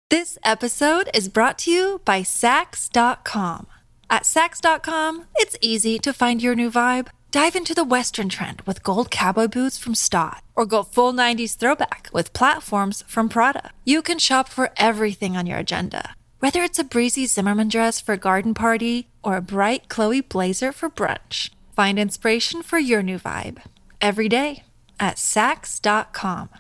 This episode is brought to you by Sax.com. At Sax.com, it's easy to find your new vibe. Dive into the Western trend with gold cowboy boots from Stott, or go full 90s throwback with platforms from Prada. You can shop for everything on your agenda, whether it's a breezy Zimmermann dress for a garden party or a bright Chloe blazer for brunch. Find inspiration for your new vibe every day at Sax.com.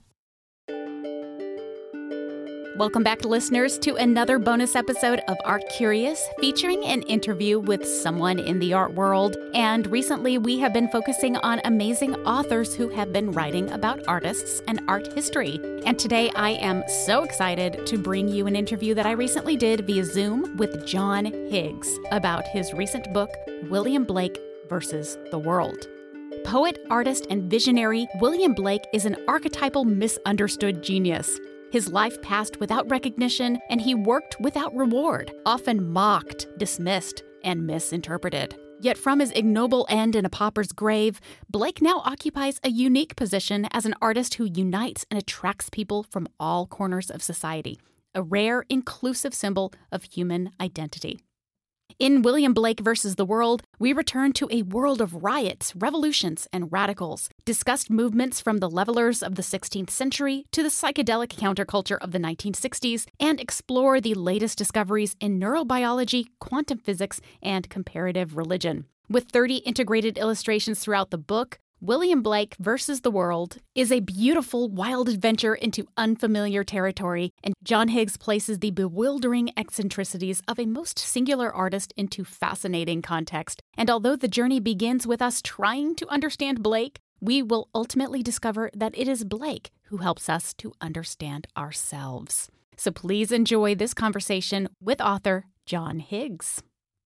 Welcome back, listeners, to another bonus episode of Art Curious, featuring an interview with someone in the art world. And recently, we have been focusing on amazing authors who have been writing about artists and art history. And today, I am so excited to bring you an interview that I recently did via Zoom with John Higgs about his recent book, William Blake versus the World. Poet, artist, and visionary, William Blake is an archetypal misunderstood genius. His life passed without recognition, and he worked without reward, often mocked, dismissed, and misinterpreted. Yet from his ignoble end in a pauper's grave, Blake now occupies a unique position as an artist who unites and attracts people from all corners of society, a rare, inclusive symbol of human identity. In William Blake versus the World, we return to a world of riots, revolutions, and radicals, discussed movements from the levelers of the 16th century to the psychedelic counterculture of the 1960s, and explore the latest discoveries in neurobiology, quantum physics, and comparative religion. With 30 integrated illustrations throughout the book, William Blake versus the World is a beautiful, wild adventure into unfamiliar territory, and John Higgs places the bewildering eccentricities of a most singular artist into fascinating context. And although the journey begins with us trying to understand Blake, we will ultimately discover that it is Blake who helps us to understand ourselves. So please enjoy this conversation with author John Higgs.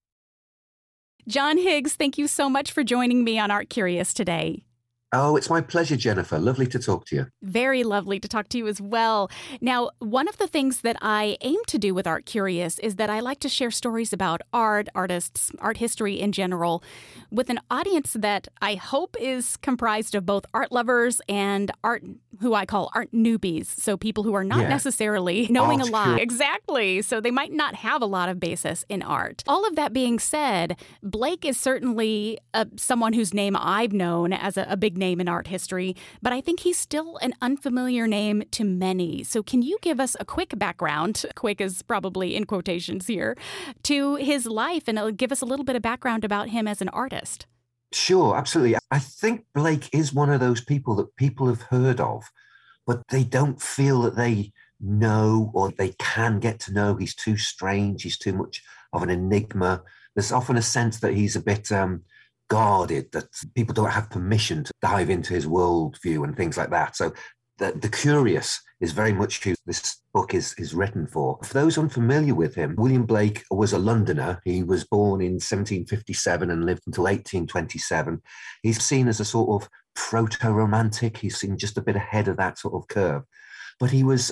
John Higgs, thank you so much for joining me on Art Curious today. Oh, it's my pleasure, Jennifer. Lovely to talk to you. Very lovely to talk to you as well. Now, one of the things that I aim to do with Art Curious is that I like to share stories about art, artists, art history in general, with an audience that I hope is comprised of both art lovers and who I call art newbies. So people who are not necessarily knowing a lot. Exactly. So they might not have a lot of basis in art. All of that being said, Blake is certainly someone whose name I've known as a big name in art history, but I think he's still an unfamiliar name to many. So can you give us a quick background, quick is probably in quotations here, to his life and give us a little bit of background about him as an artist? Sure, absolutely. I think Blake is one of those people that people have heard of, but they don't feel that they know or they can get to know. He's too strange. He's too much of an enigma. There's often a sense that he's a bit guarded, that people don't have permission to dive into his worldview and things like that. So the curious is very much who this book is written for. For those unfamiliar with him, William Blake was a Londoner. He was born in 1757 and lived until 1827. He's seen as a sort of proto-romantic. He's seen just a bit ahead of that sort of curve. But he was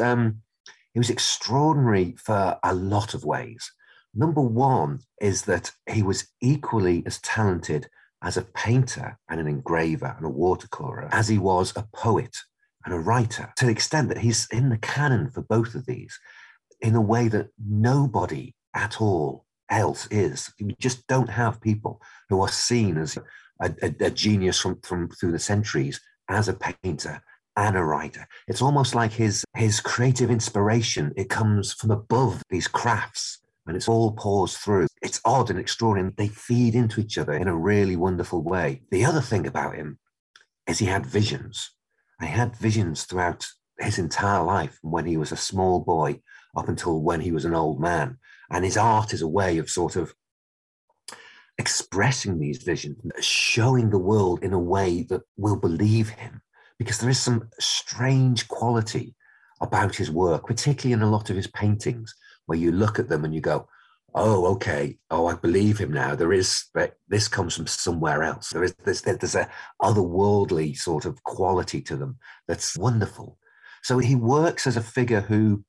extraordinary for a lot of ways. Number one is that he was equally as talented as a painter and an engraver and a watercolorer as he was a poet and a writer, to the extent that he's in the canon for both of these in a way that nobody at all else is. We just don't have people who are seen as a genius from through the centuries as a painter and a writer. It's almost like his creative inspiration, it comes from above these crafts and it's all pours through. It's odd and extraordinary. They feed into each other in a really wonderful way. The other thing about him is he had visions. And he had visions throughout his entire life, when he was a small boy up until when he was an old man. And his art is a way of sort of expressing these visions, showing the world in a way that will believe him. Because there is some strange quality about his work, particularly in a lot of his paintings, where you look at them and you go, oh, okay, oh, I believe him now. This comes from somewhere else. There's a otherworldly sort of quality to them that's wonderful. So he works as a figure who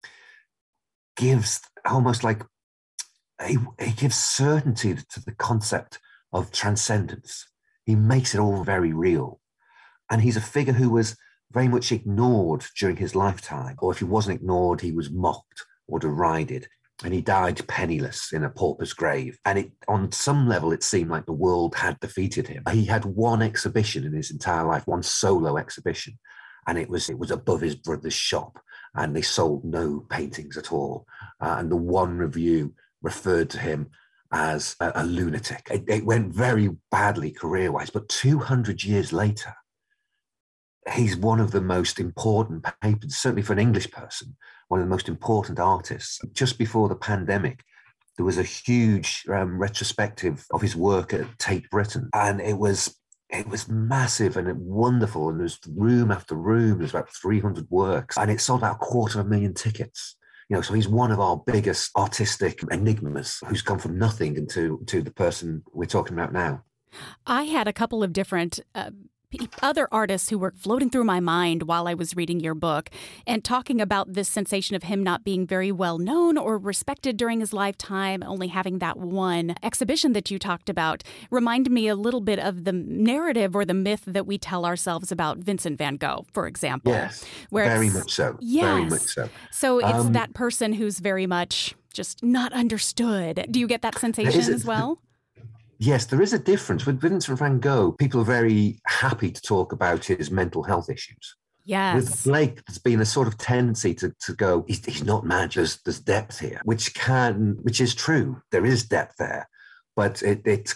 gives almost like, he gives certainty to the concept of transcendence. He makes it all very real. And he's a figure who was very much ignored during his lifetime, or if he wasn't ignored, he was mocked or derided. And he died penniless in a pauper's grave. And on some level, it seemed like the world had defeated him. He had one exhibition in his entire life, one solo exhibition. And it was above his brother's shop. And they sold no paintings at all. And the one review referred to him as a lunatic. It went very badly career-wise. But 200 years later, he's one of the most important painters, certainly for an English person, one of the most important artists. Just before the pandemic, there was a huge retrospective of his work at Tate Britain. And it was massive and wonderful. And there's room after room. There's about 300 works. And it sold out 250,000 tickets. So he's one of our biggest artistic enigmas who's come from nothing into the person we're talking about now. I had a couple of different other artists who were floating through my mind while I was reading your book and talking about this sensation of him not being very well known or respected during his lifetime, only having that one exhibition that you talked about. Reminded me a little bit of the narrative or the myth that we tell ourselves about Vincent van Gogh, for example. Yes, very much so. Yes. Very much so. So it's that person who's very much just not understood. Do you get that sensation as well? Yes, there is a difference. With Vincent van Gogh, people are very happy to talk about his mental health issues. Yes. With Blake, there's been a sort of tendency to go, he's not mad, there's depth here, which is true. There is depth there, but it's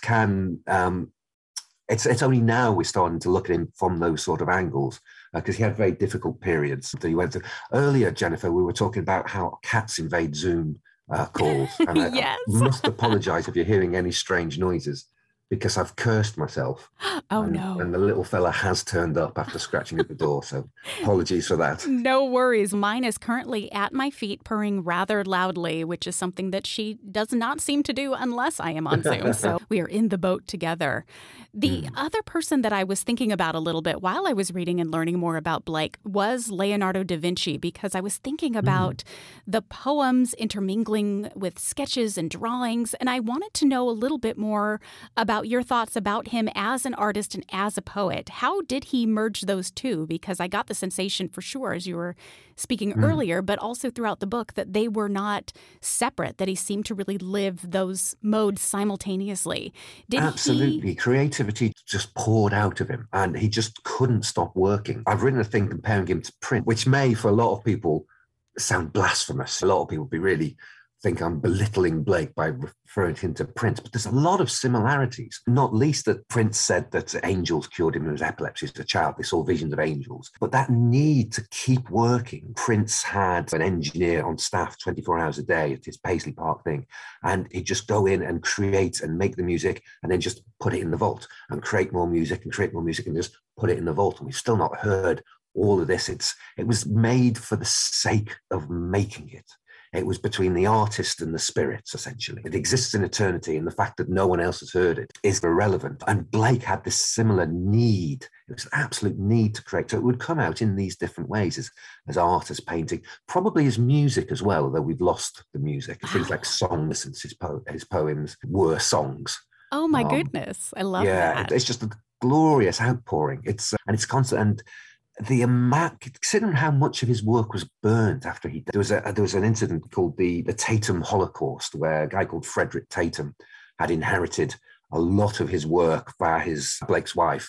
only now we're starting to look at him from those sort of angles, because he had very difficult periods that he went through. Earlier, Jennifer, we were talking about how cats invade Zoom calls. And yes. I must apologize if you're hearing any strange noises, because I've cursed myself. No. And the little fella has turned up after scratching at the door. So apologies for that. No worries. Mine is currently at my feet purring rather loudly, which is something that she does not seem to do unless I am on Zoom. So we are in the boat together. The other person that I was thinking about a little bit while I was reading and learning more about Blake was Leonardo da Vinci, because I was thinking about the poems intermingling with sketches and drawings. And I wanted to know a little bit more about your thoughts about him as an artist and as a poet. How did he merge those two? Because I got the sensation for sure, as you were speaking earlier, but also throughout the book, that they were not separate, that he seemed to really live those modes simultaneously. Absolutely. Creativity just poured out of him, and he just couldn't stop working. I've written a thing comparing him to Prince, which may, for a lot of people, sound blasphemous. A lot of people really think I'm belittling Blake by referring him to Prince, but there's a lot of similarities, not least that Prince said that angels cured him of his epilepsy as a child. They saw visions of angels. But that need to keep working, Prince had an engineer on staff 24 hours a day at his Paisley Park thing, and he'd just go in and create and make the music and then just put it in the vault and create more music and just put it in the vault. And we've still not heard all of this. It was made for the sake of making it. It was between the artist and the spirits, essentially. It exists in eternity, and the fact that no one else has heard it is irrelevant. And Blake had this similar need. It was an absolute need to create. So it would come out in these different ways, as art, as painting, probably as music as well, although we've lost the music. Things like songs, since his poems were songs. Oh, my goodness. I love that. It's just a glorious outpouring. It's constant. And considering how much of his work was burnt after he died. There was an incident called the Tatum Holocaust, where a guy called Frederick Tatum had inherited a lot of his work via Blake's wife.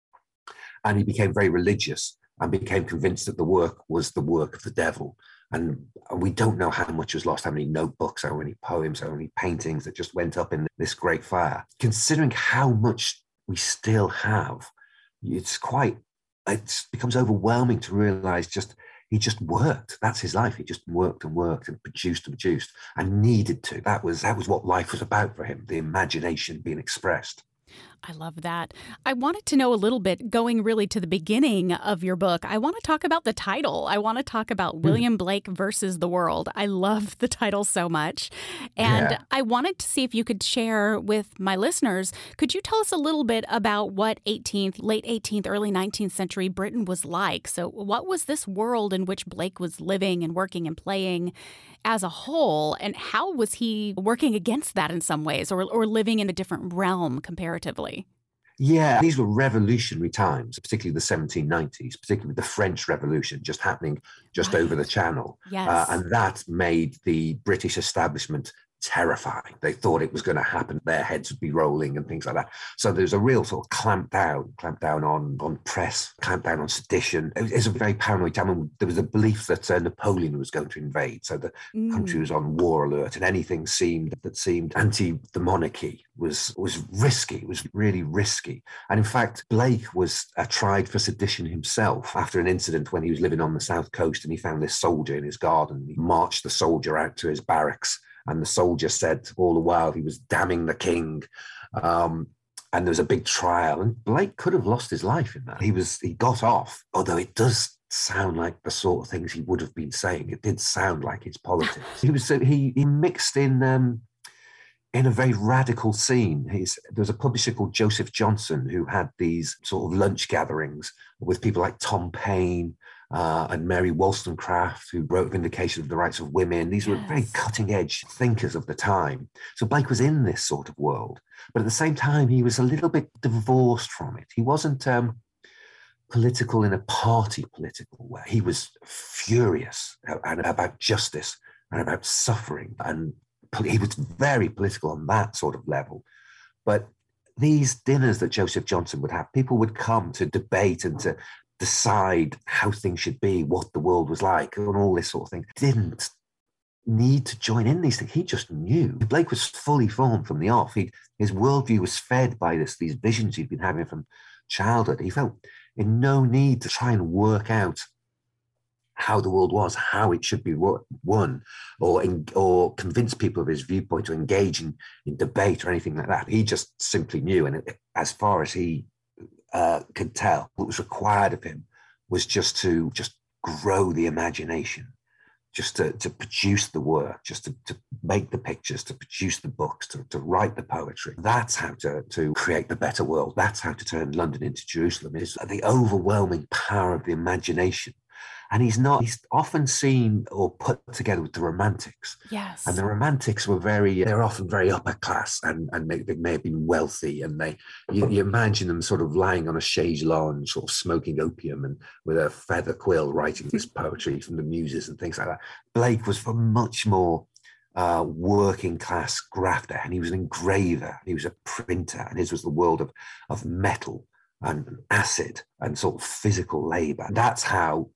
And he became very religious and became convinced that the work was the work of the devil. And we don't know how much was lost, how many notebooks, how many poems, how many paintings that just went up in this great fire. Considering how much we still have, it becomes overwhelming to realize he just worked. That's his life. He just worked and produced and needed to. That was what life was about for him, the imagination being expressed. I love that. I wanted to know a little bit, going really to the beginning of your book, I want to talk about the title. I want to talk about William Blake versus the world. I love the title so much. And I wanted to see if you could share with my listeners, could you tell us a little bit about what late 18th, early 19th century Britain was like? So what was this world in which Blake was living and working and playing as a whole? And how was he working against that in some ways, or living in a different realm comparatively? Yeah, these were revolutionary times, particularly the 1790s, particularly the French Revolution just happening just over the channel. Yes. And that made the British establishment terrifying. They thought it was going to happen. Their heads would be rolling and things like that. So there's a real sort of clamp down on press, clamp down on sedition. It was a very paranoid time. And there was a belief that Napoleon was going to invade. So the country was on war alert, and anything that seemed anti the monarchy was risky. It was really risky. And in fact, Blake was tried for sedition himself after an incident when he was living on the south coast, and he found this soldier in his garden. He marched the soldier out to his barracks, and the soldier said all the while he was damning the king. And there was a big trial, and Blake could have lost his life in that. He got off, although it does sound like the sort of things he would have been saying. It did sound like his politics. He mixed in a very radical scene. There was a publisher called Joseph Johnson who had these sort of lunch gatherings with people like Tom Paine, and Mary Wollstonecraft, who wrote Vindication of the Rights of Women. These were very cutting-edge thinkers of the time. So Blake was in this sort of world, but at the same time, he was a little bit divorced from it. He wasn't political in a party political way. He was furious about justice and about suffering, and he was very political on that sort of level. But these dinners that Joseph Johnson would have, people would come to debate and to decide how things should be, what the world was like, and all this sort of thing. Didn't need to join in these things. He just knew. Blake was fully formed from the off. His worldview was fed by these visions he'd been having from childhood. He felt in no need to try and work out how the world was, how it should be won, or convince people of his viewpoint, to engage in debate or anything like that. He just simply knew, and as far as he could tell, what was required of him was just to grow the imagination, just to produce the work, just to make the pictures, to produce the books, to write the poetry. That's how to create the better world. That's how to turn London into Jerusalem, is the overwhelming power of the imagination. And he's often seen or put together with the Romantics. Yes. And the Romantics they're often very upper class, and they may have been wealthy, and you imagine them sort of lying on a chaise lounge, sort of smoking opium and with a feather quill writing this poetry from the muses and things like that. Blake was for much more working class grafter, and he was an engraver, he was a printer, and his was the world of metal and acid and sort of physical labor. That's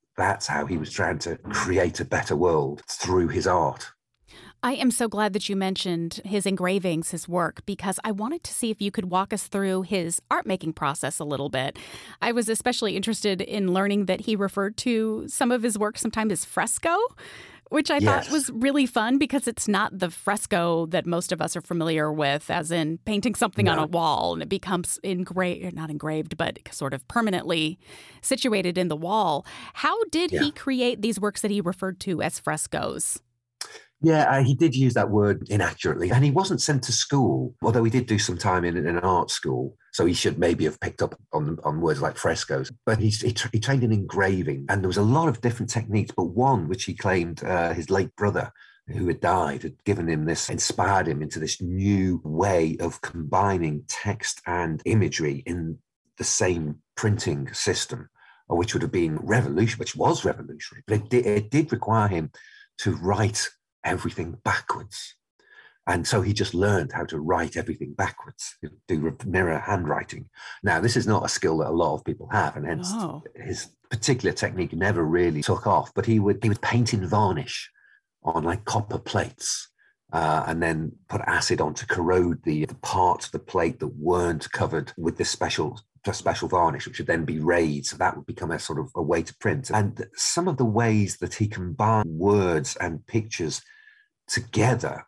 how he was trying to create a better world through his art. I am so glad that you mentioned his engravings, his work, because I wanted to see if you could walk us through his art-making process a little bit. I was especially interested in learning that he referred to some of his work sometimes as fresco, which I thought was really fun, because it's not the fresco that most of us are familiar with, as in painting something on a wall and it becomes not engraved, but sort of permanently situated in the wall. How did he create these works that he referred to as frescoes? Yeah, he did use that word inaccurately, and he wasn't sent to school, although he did do some time in an art school, so he should maybe have picked up on words like frescoes. But he trained in engraving, and there was a lot of different techniques, but one which he claimed his late brother, who had died, had given him this, inspired him into this new way of combining text and imagery in the same printing system, which would have been revolutionary, which was revolutionary, but it did require him to write everything backwards. And so he just learned how to write everything backwards, do mirror handwriting. Now, this is not a skill that a lot of people have, and hence his particular technique never really took off. But he would paint in varnish on like copper plates, and then put acid on to corrode the parts of the plate that weren't covered with this special varnish, which would then be rayed. So that would become a sort of a way to print. And some of the ways that he combined words and pictures together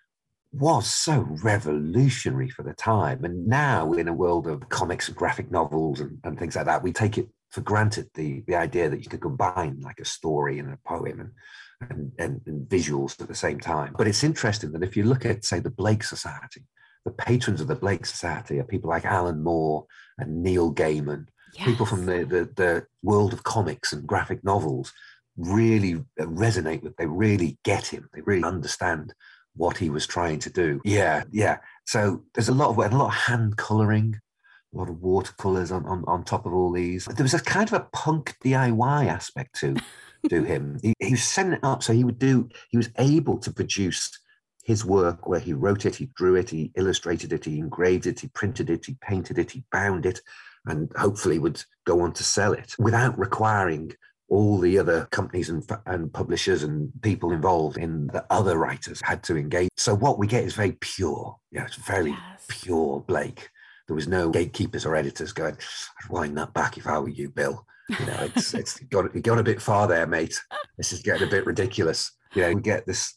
was so revolutionary for the time. And now, in a world of comics and graphic novels and things like that, we take it for granted, the idea that you could combine like a story and a poem and visuals at the same time. But it's interesting that if you look at, say, the Blake Society, the patrons of the Blake Society are people like Alan Moore and Neil Gaiman, people from the world of comics and graphic novels, really resonate with. They really get him. They really understand what he was trying to do. Yeah. So there's a lot of hand coloring. a lot of watercolors on top of all these. There was a kind of a punk DIY aspect to him. He was setting it up so he was able to produce his work where he wrote it, he drew it, he illustrated it, he engraved it, he printed it, he painted it, he bound it, and hopefully would go on to sell it without requiring all the other companies and publishers and people involved in the other writers had to engage. So what we get is very pure. Yeah, it's very pure Blake. There was no gatekeepers or editors going, I'd wind that back if I were you, Bill. You know, it's gone a bit far there, mate. This is getting a bit ridiculous. You know, we get this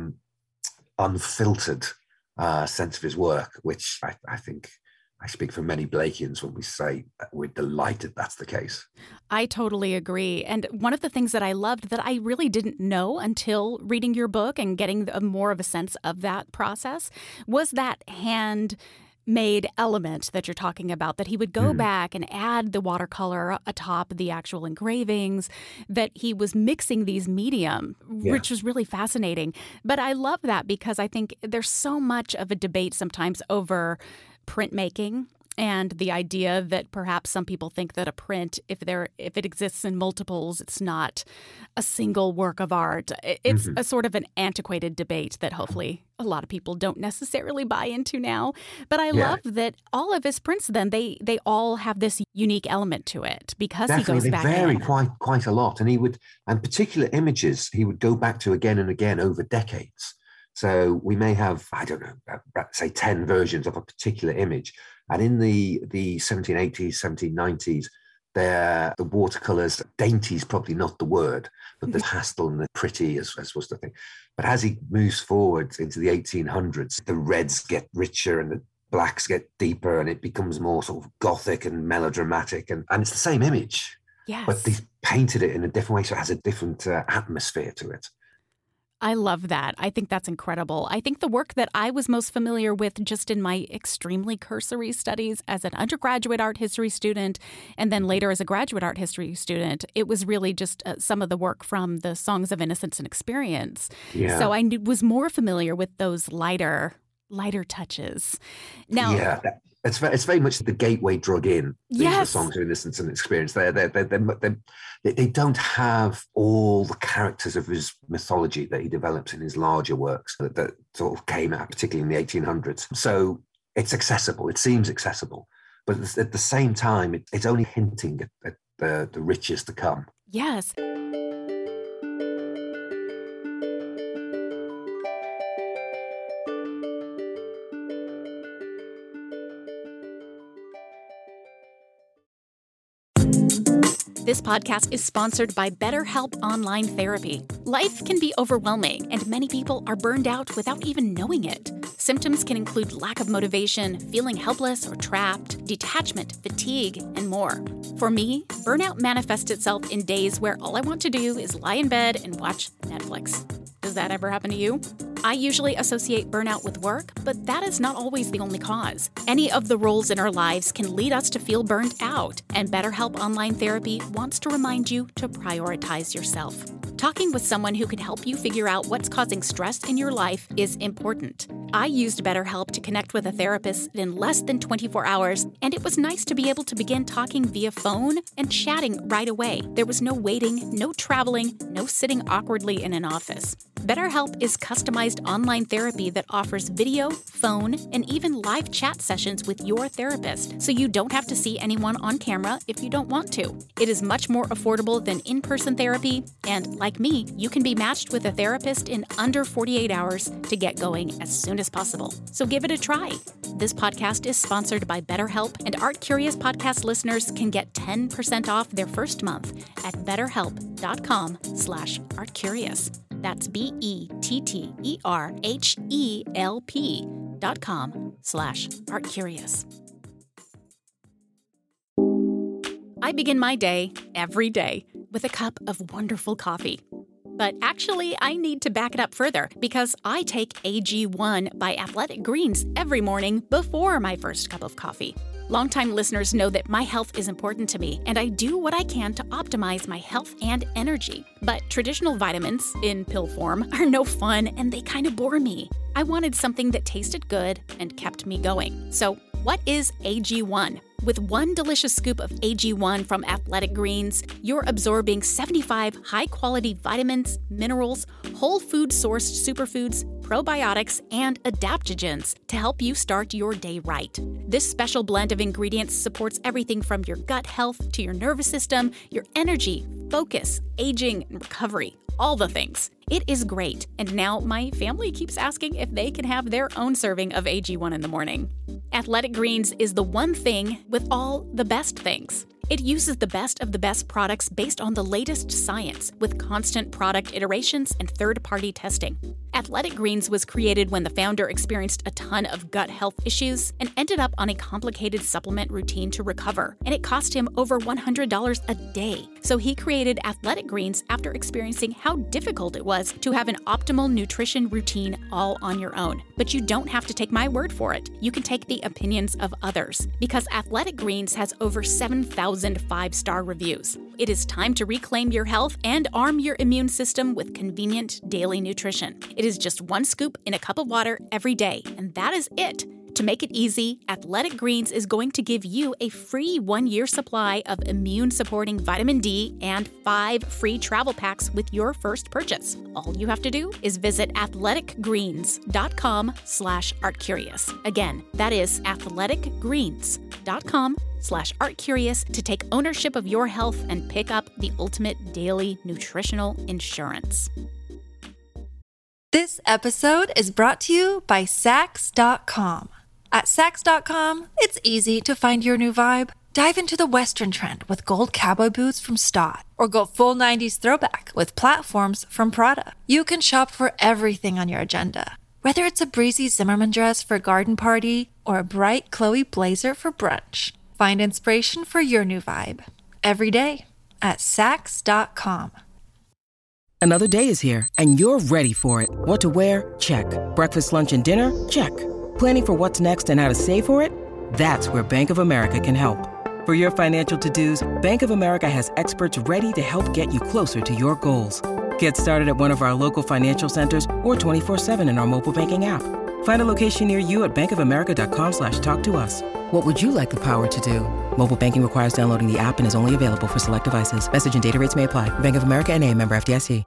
unfiltered sense of his work, which I think I speak for many Blakeans when we say we're delighted that's the case. I totally agree. And one of the things that I loved that I really didn't know until reading your book and getting more of a sense of that process was that handmade element that you're talking about, that he would go back and add the watercolor atop the actual engravings, that he was mixing these medium, which was really fascinating. But I love that because I think there's so much of a debate sometimes over printmaking and the idea that perhaps some people think that a print, if it exists in multiples, it's not a single work of art. It's a sort of an antiquated debate that hopefully a lot of people don't necessarily buy into now. But I love that all of his prints then, they all have this unique element to it because Definitely, he goes back they vary in. quite a lot. And particular images he would go back to again and again over decades. So we may have, I don't know, say 10 versions of a particular image. And in the 1780s, 1790s, the watercolors, dainty is probably not the word, but the pastel and the pretty as was the thing. But as he moves forward into the 1800s, the reds get richer and the blacks get deeper and it becomes more sort of gothic and melodramatic. And it's the same image, but they painted it in a different way, so it has a different atmosphere to it. I love that. I think that's incredible. I think the work that I was most familiar with just in my extremely cursory studies as an undergraduate art history student and then later as a graduate art history student, it was really just some of the work from the Songs of Innocence and Experience. Yeah. So I was more familiar with those lighter touches. Now, it's very much the gateway drug in. The Songs of Innocence and Experience. They don't have all the characters of his mythology that he develops in his larger works that sort of came out, particularly in the 1800s. So it's accessible. It seems accessible, but at the same time, it's only hinting at the riches to come. Yes. This podcast is sponsored by BetterHelp Online Therapy. Life can be overwhelming, and many people are burned out without even knowing it. Symptoms can include lack of motivation, feeling helpless or trapped, detachment, fatigue, and more. For me, burnout manifests itself in days where all I want to do is lie in bed and watch Netflix. Does that ever happen to you? I usually associate burnout with work, but that is not always the only cause. Any of the roles in our lives can lead us to feel burned out, and BetterHelp Online Therapy wants to remind you to prioritize yourself. Talking with someone who can help you figure out what's causing stress in your life is important. I used BetterHelp to connect with a therapist in less than 24 hours, and it was nice to be able to begin talking via phone and chatting right away. There was no waiting, no traveling, no sitting awkwardly in an office. BetterHelp is customized online therapy that offers video, phone, and even live chat sessions with your therapist, so you don't have to see anyone on camera if you don't want to. It is much more affordable than in-person therapy, and like me, you can be matched with a therapist in under 48 hours to get going as soon as possible. So give it a try. This podcast is sponsored by BetterHelp, and Art Curious podcast listeners can get 10% off their first month at betterhelp.com/artcurious. That's BETTERHELP.com/artcurious. I begin my day every day with a cup of wonderful coffee. But actually, I need to back it up further because I take AG1 by Athletic Greens every morning before my first cup of coffee. Longtime listeners know that my health is important to me, and I do what I can to optimize my health and energy. But traditional vitamins, in pill form, are no fun and they kind of bore me. I wanted something that tasted good and kept me going. So, what is AG1? With one delicious scoop of AG1 from Athletic Greens, you're absorbing 75 high-quality vitamins, minerals, whole food-sourced superfoods, probiotics, and adaptogens to help you start your day right. This special blend of ingredients supports everything from your gut health to your nervous system, your energy, focus, aging, and recovery. All the things. It is great, and now my family keeps asking if they can have their own serving of AG1 in the morning. Athletic Greens is the one thing with all the best things. It uses the best of the best products based on the latest science with constant product iterations and third-party testing. Athletic Greens was created when the founder experienced a ton of gut health issues and ended up on a complicated supplement routine to recover, and it cost him over $100 a day. So he created Athletic Greens after experiencing how difficult it was to have an optimal nutrition routine all on your own. But you don't have to take my word for it. You can take the opinions of others, because Athletic Greens has over 7,000 five-star reviews. It is time to reclaim your health and arm your immune system with convenient daily nutrition. It is just one scoop in a cup of water every day, and that is it. To make it easy, Athletic Greens is going to give you a free 1-year supply of immune-supporting vitamin D and 5 free travel packs with your first purchase. All you have to do is visit athleticgreens.com/artcurious. Again, that is athleticgreens.com/artcurious to take ownership of your health and pick up the ultimate daily nutritional insurance. This episode is brought to you by Saks.com. At Saks.com, it's easy to find your new vibe. Dive into the Western trend with gold cowboy boots from Stott, or go full 90s throwback with platforms from Prada. You can shop for everything on your agenda, whether it's a breezy Zimmermann dress for a garden party or a bright Chloe blazer for brunch. Find inspiration for your new vibe every day at Saks.com. Another day is here, and you're ready for it. What to wear? Check. Breakfast, lunch, and dinner? Check. Planning for what's next and how to save for it? That's where Bank of America can help. For your financial to-dos, Bank of America has experts ready to help get you closer to your goals. Get started at one of our local financial centers or 24/7 in our mobile banking app. Find a location near you at bankofamerica.com/talktous. What would you like the power to do? Mobile banking requires downloading the app and is only available for select devices. Message and data rates may apply. Bank of America N.A., member FDIC.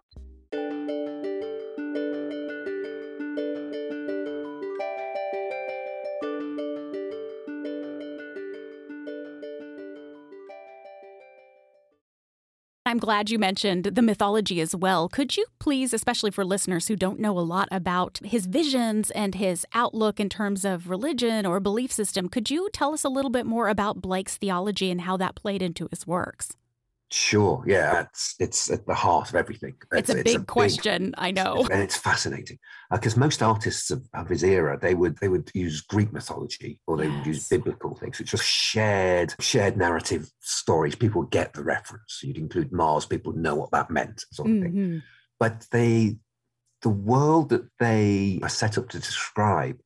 I'm glad you mentioned the mythology as well. Could you please, especially for listeners who don't know a lot about his visions and his outlook in terms of religion or belief system, could you tell us a little bit more about Blake's theology and how that played into his works? Sure. Yeah, it's at the heart of everything. It's a big question, I know. And it's fascinating because most artists of his era, they would use Greek mythology or they would use biblical things, which are shared narrative stories. People get the reference. You'd include Mars, people know what that meant, sort of thing. But the world that they are set up to describe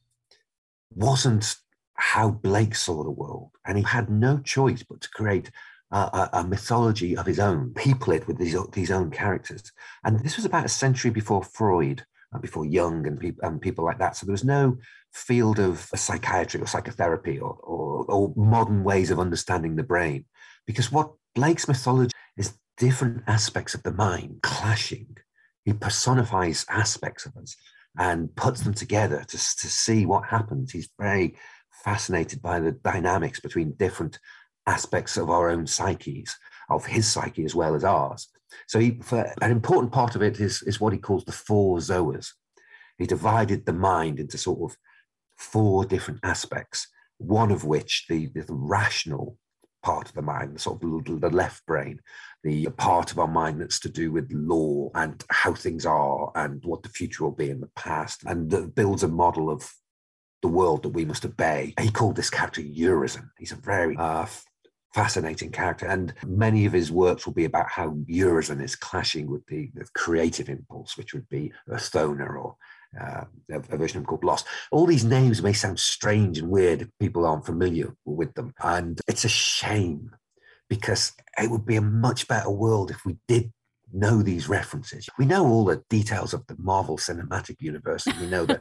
wasn't how Blake saw the world. And he had no choice but to create a mythology of his own, people it with these own characters. And this was about a century before Freud, and before Jung and people like that. So there was no field of psychiatry or psychotherapy or modern ways of understanding the brain. Because what Blake's mythology is different aspects of the mind clashing. He personifies aspects of us and puts them together to see what happens. He's very fascinated by the dynamics between different aspects of our own psyches, of his psyche as well as ours. So for an important part of it is what he calls the 4 zoas. He divided the mind into sort of 4 different aspects, one of which, the rational part of the mind, the sort of the left brain, the part of our mind that's to do with law and how things are and what the future will be in the past, and that builds a model of the world that we must obey. He called this character Urizen. He's a very fascinating character, and many of his works will be about how Urizen is clashing with the creative impulse, which would be a stoner or a version of him called Lost. All these names may sound strange and weird if people aren't familiar with them, and it's a shame because it would be a much better world if we did know these references. We know all the details of the Marvel Cinematic Universe, and we know that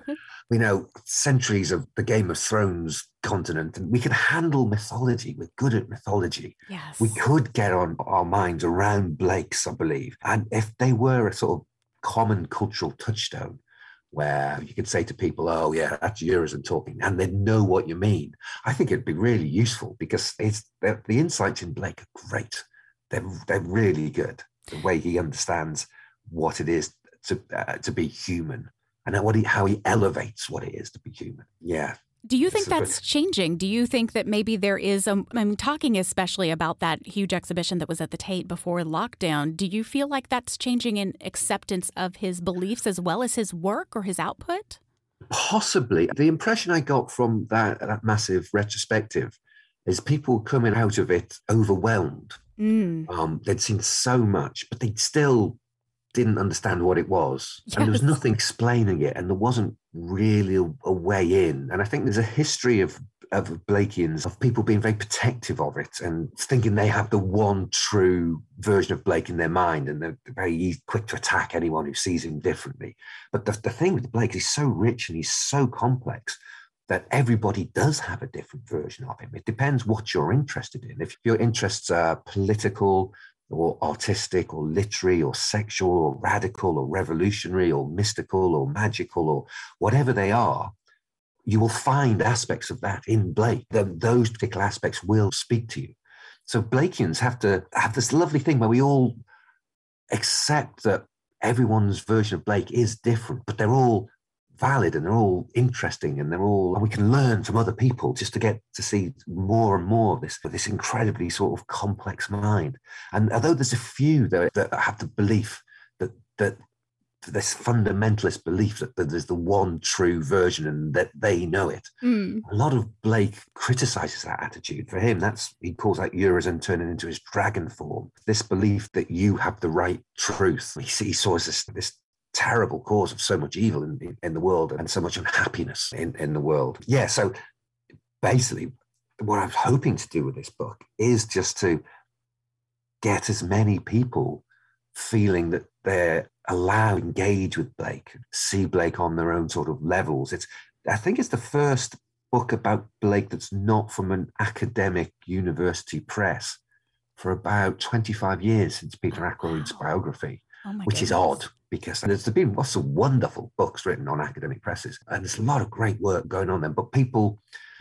We know centuries of the Game of Thrones continent, and we can handle mythology. We're good at mythology. Yes. We could get on our minds around Blake's, I believe. And if they were a sort of common cultural touchstone, where you could say to people, oh, yeah, that's Urizen talking, and they know what you mean, I think it'd be really useful, because the insights in Blake are great. They're really good. The way he understands what it is to be human, and how he elevates what it is to be human. Yeah. Do you think that's changing? Do you think that maybe there is, talking especially about that huge exhibition that was at the Tate before lockdown, do you feel like that's changing in acceptance of his beliefs as well as his work or his output? Possibly. The impression I got from that massive retrospective is people coming out of it overwhelmed. They'd seen so much, but they still didn't understand what it was. Yes. And there was nothing explaining it, and there wasn't really a way in. And I think there's a history of Blakeans, of people being very protective of it and thinking they have the one true version of Blake in their mind, and they're very quick to attack anyone who sees him differently. But the thing with Blake, he's so rich and he's so complex that everybody does have a different version of him. It depends what you're interested in. If your interests are political or artistic or literary or sexual or radical or revolutionary or mystical or magical or whatever they are, you will find aspects of that in Blake. Those particular aspects will speak to you. So Blakeans have to have this lovely thing where we all accept that everyone's version of Blake is different, but they're all valid and they're all interesting, and we can learn from other people just to get to see more and more of this incredibly sort of complex mind. And although there's a few that have the belief that this fundamentalist belief that there's the one true version and that they know it, a lot of Blake criticizes that attitude. For him, he calls that Urizen turning into his dragon form, this belief that you have the right truth. He saw this terrible cause of so much evil in the world and so much unhappiness in the world. Yeah, so basically what I was hoping to do with this book is just to get as many people feeling that they're allowed to engage with Blake, see Blake on their own sort of levels. I think it's the first book about Blake that's not from an academic university press for about 25 years since Peter Ackroyd's biography, which is odd, because there's been lots of wonderful books written on academic presses, and there's a lot of great work going on there. But people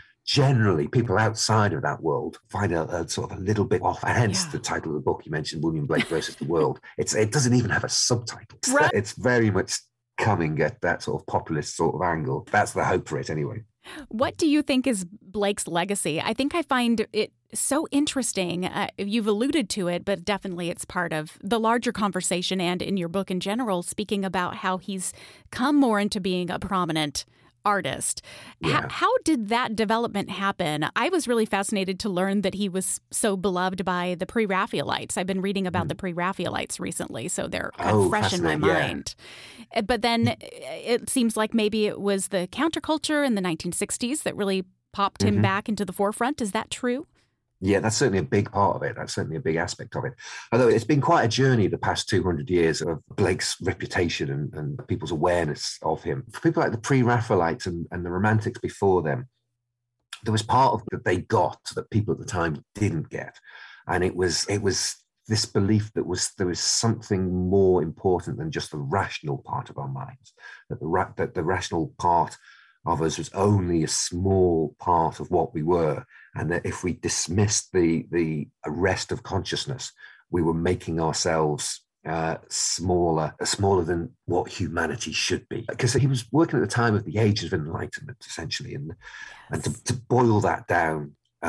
outside of that world find a sort of a little bit off, and hence the title of the book you mentioned, William Blake versus the World. It doesn't even have a subtitle. Right. It's very much coming at that sort of populist sort of angle. That's the hope for it anyway. What do you think is Blake's legacy? I think I find it so interesting. You've alluded to it, but definitely it's part of the larger conversation and in your book in general, speaking about how he's come more into being a prominent artist. Yeah. How did that development happen? I was really fascinated to learn that he was so beloved by the Pre-Raphaelites. I've been reading about the Pre-Raphaelites recently, so they're kind of fresh in my mind. But then it seems like maybe it was the counterculture in the 1960s that really popped him back into the forefront. Is that true? Yeah, that's certainly a big part of it. That's certainly a big aspect of it. Although it's been quite a journey the past 200 years of Blake's reputation and people's awareness of him. For people like the Pre-Raphaelites and the Romantics before them, there was part of that they got that people at the time didn't get. And it was this belief that there was something more important than just the rational part of our minds, that the rational part of us was only a small part of what we were, and that if we dismissed the rest of consciousness, we were making ourselves smaller than what humanity should be. Because he was working at the time of the Age of Enlightenment, essentially, and to boil that down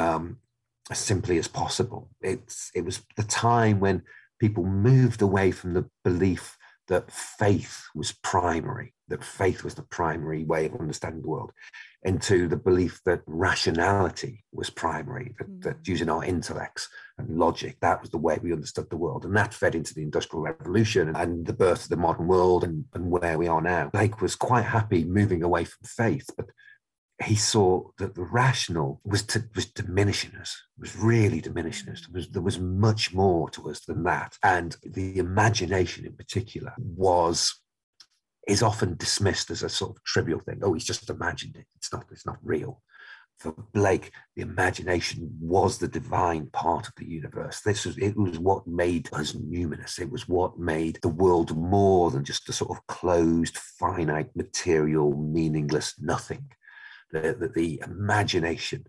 as simply as possible, it was the time when people moved away from the belief that faith was primary, that faith was the primary way of understanding the world, into the belief that rationality was primary, that using our intellects and logic, that was the way we understood the world. And that fed into the Industrial Revolution and the birth of the modern world and where we are now. Blake was quite happy moving away from faith, but he saw that the rational was diminishing us, was really diminishing us. There was much more to us than that. And the imagination in particular was is often dismissed as a sort of trivial thing. Oh, he's just imagined it. It's not real. For Blake, the imagination was the divine part of the universe. It was what made us numinous. It was what made the world more than just a sort of closed, finite, material, meaningless nothing. The imagination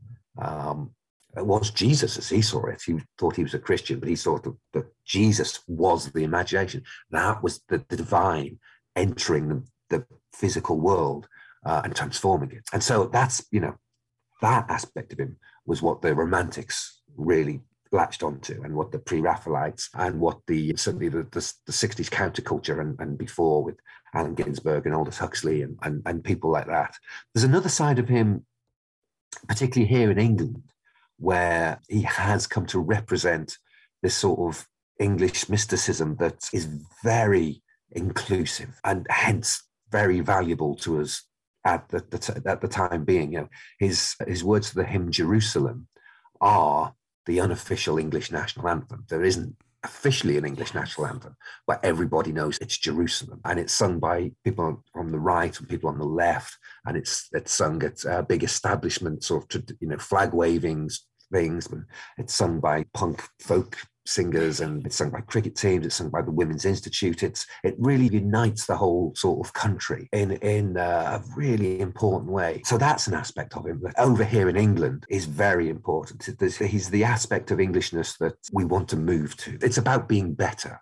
was Jesus as he saw it. He thought he was a Christian, but he thought that Jesus was the imagination. That was the divine entering the physical world and transforming it. And so that's, that aspect of him was what the Romantics really latched onto, and what the Pre-Raphaelites and what certainly the 60s counterculture and before, with Allen Ginsberg and Aldous Huxley and people like that. There's another side of him, particularly here in England, where he has come to represent this sort of English mysticism that is very inclusive and hence very valuable to us at the time being. His words to the hymn Jerusalem are the unofficial English national anthem. There isn't officially an English national anthem, but everybody knows it's Jerusalem, and it's sung by people on the right and people on the left, and it's sung at big establishment sort of flag waving things, but it's sung by punk folk singers, and it's sung by cricket teams, it's sung by the Women's Institute. It really unites the whole sort of country in a really important way. So that's an aspect of him that over here in England is very important. He's the aspect of Englishness that we want to move to. It's about being better.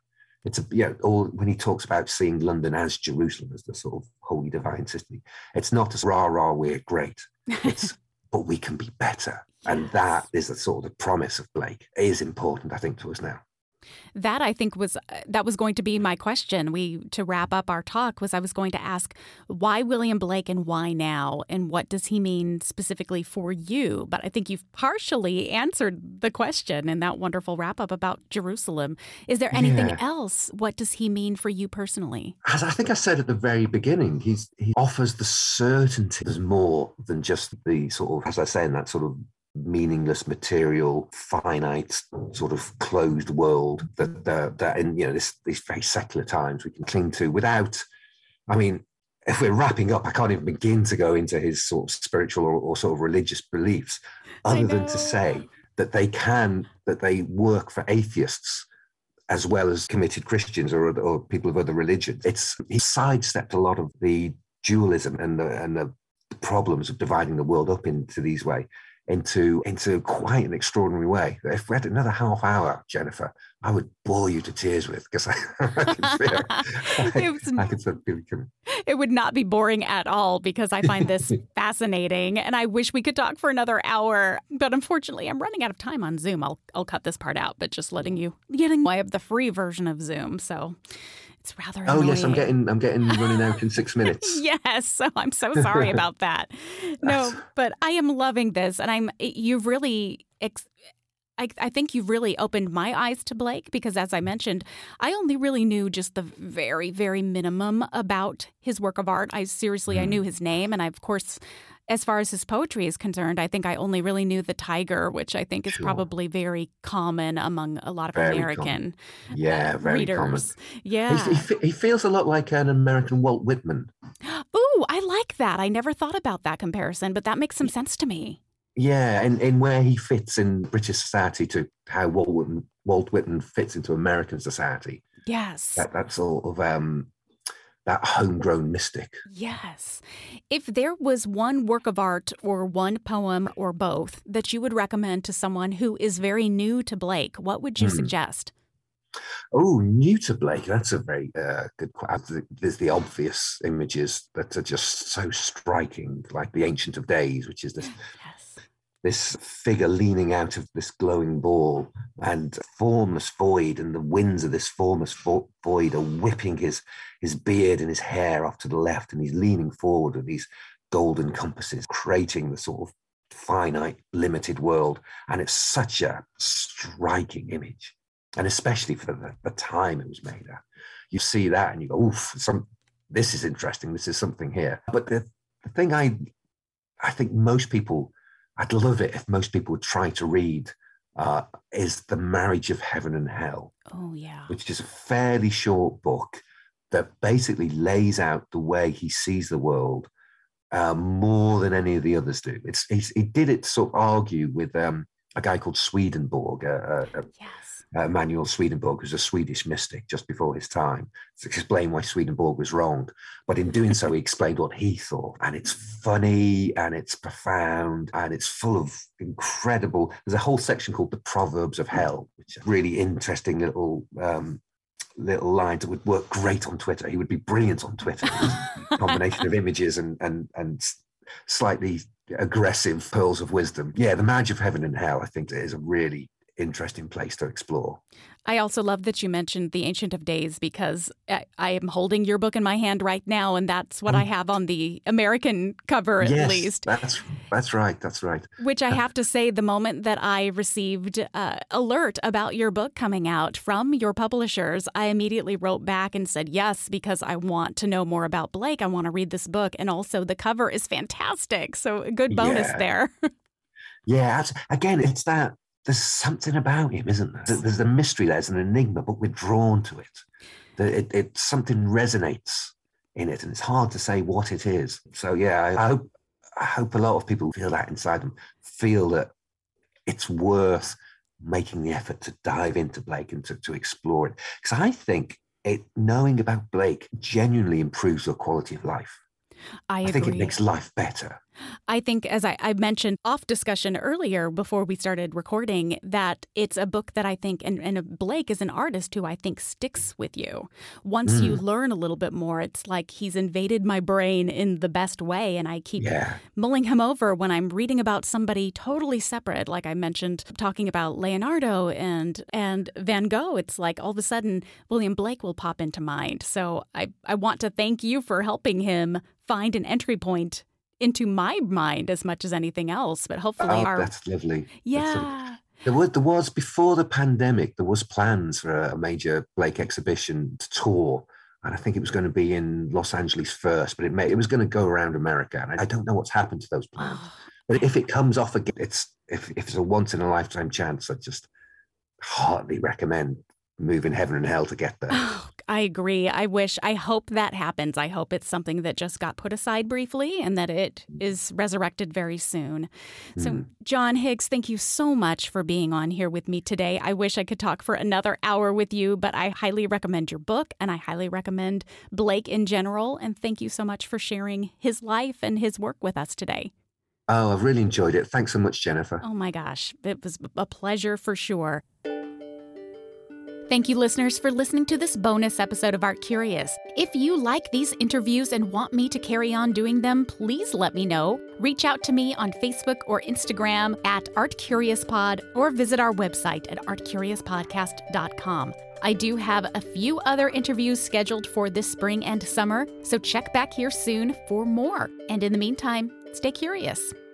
When he talks about seeing London as Jerusalem, as the sort of holy divine city, it's not as rah, we're great. It's but we can be better. And that is the sort of the promise of Blake. It is important, I think, to us now. That, I think, was going to be my question. To wrap up our talk, I was going to ask, why William Blake and why now? And what does he mean specifically for you? But I think you've partially answered the question in that wonderful wrap up about Jerusalem. Is there anything else? What does he mean for you personally? As I think I said at the very beginning, he offers the certainty. There's more than just the sort of, as I say, in that sort of meaningless, material, finite, sort of closed world that in these very secular times we can cling to without. I mean, if we're wrapping up, I can't even begin to go into his sort of spiritual or sort of religious beliefs, other than to say that they work for atheists as well as committed Christians or people of other religions. He sidestepped a lot of the dualism and the problems of dividing the world up into these way. Into quite an extraordinary way. If we had another half hour, Jennifer, I would bore you to tears with, because it would not be boring at all, because I find this fascinating, and I wish we could talk for another hour. But unfortunately, I'm running out of time on Zoom. I'll cut this part out, but just letting you I have the free version of Zoom, so. It's rather annoying. Oh yes, I'm getting running out in 6 minutes. Yes, so I'm so sorry about that. No, but I am loving this, and you've really. I think you've really opened my eyes to Blake, because, as I mentioned, I only really knew just the very, very minimum about his work of art. I knew his name, and I, of course, as far as his poetry is concerned, I think I only really knew The Tiger, which I think is probably very common among a lot of American readers. Common. Yeah, he feels a lot like an American Walt Whitman. Ooh, I like that. I never thought about that comparison, but that makes some sense to me. Yeah, and where he fits in British society to how Walt Whitman fits into American society. Yes. That sort of that homegrown mystic. Yes. If there was one work of art or one poem or both that you would recommend to someone who is very new to Blake, what would you suggest? Oh, new to Blake. That's a very good question. There's the obvious images that are just so striking, like the Ancient of Days, which is this figure leaning out of this glowing ball, and formless void, and the winds of this formless void are whipping his beard and his hair off to the left, and he's leaning forward with these golden compasses, creating the sort of finite, limited world. And it's such a striking image. And especially for the time it was made at. You see that and you go, oof, this is interesting. This is something here. But the thing I think most people, I'd love it if most people would try to read, is The Marriage of Heaven and Hell. Oh, yeah. Which is a fairly short book, that basically lays out the way he sees the world more than any of the others do. He did it to sort of argue with a guy called Swedenborg, Emanuel Swedenborg, who's a Swedish mystic just before his time, to explain why Swedenborg was wrong. But in doing so, he explained what he thought. And it's funny and it's profound and it's full of incredible... There's a whole section called The Proverbs of Hell, which is really interesting little lines that would work great on Twitter. He would be brilliant on Twitter. A combination of images and slightly aggressive pearls of wisdom. Yeah, The Marriage of Heaven and Hell, I think, is a really interesting place to explore. I also love that you mentioned The Ancient of Days, because I am holding your book in my hand right now, and that's what I have on the American cover, at least. That's right. That's right. Which I have to say, the moment that I received alert about your book coming out from your publishers, I immediately wrote back and said yes, because I want to know more about Blake. I want to read this book. And also the cover is fantastic. So a good bonus there. Yeah. Again, it's that. There's something about him, isn't there? There's a mystery, there's an enigma, but we're drawn to it. Something resonates in it, and it's hard to say what it is. So yeah, I hope a lot of people feel that inside them, feel that it's worth making the effort to dive into Blake and to explore it. Because I think knowing about Blake genuinely improves your quality of life. I agree. I think it makes life better. I think, as I mentioned off discussion earlier before we started recording, that it's a book that I think, and Blake is an artist who I think sticks with you. Once you learn a little bit more, it's like he's invaded my brain in the best way, and I keep mulling him over when I'm reading about somebody totally separate. Like I mentioned, talking about Leonardo and Van Gogh, it's like all of a sudden William Blake will pop into mind. So I want to thank you for helping him find an entry point into my mind as much as anything else, but hopefully that's lovely. Yeah. There was before the pandemic, there was plans for a major Blake exhibition to tour, and I think it was going to be in Los Angeles first, but it was going to go around America, and I don't know what's happened to those plans. But if it comes off again, if it's a once in a lifetime chance, I just heartily recommend moving heaven and hell to get there. Oh, I agree. I hope that happens. I hope it's something that just got put aside briefly and that it is resurrected very soon. So, John Higgs, thank you so much for being on here with me today. I wish I could talk for another hour with you, but I highly recommend your book and I highly recommend Blake in general. And thank you so much for sharing his life and his work with us today. Oh, I've really enjoyed it. Thanks so much, Jennifer. Oh my gosh. It was a pleasure for sure. Thank you, listeners, for listening to this bonus episode of Art Curious. If you like these interviews and want me to carry on doing them, please let me know. Reach out to me on Facebook or Instagram at ArtCuriousPod or visit our website at artcuriouspodcast.com. I do have a few other interviews scheduled for this spring and summer, so check back here soon for more. And in the meantime, stay curious.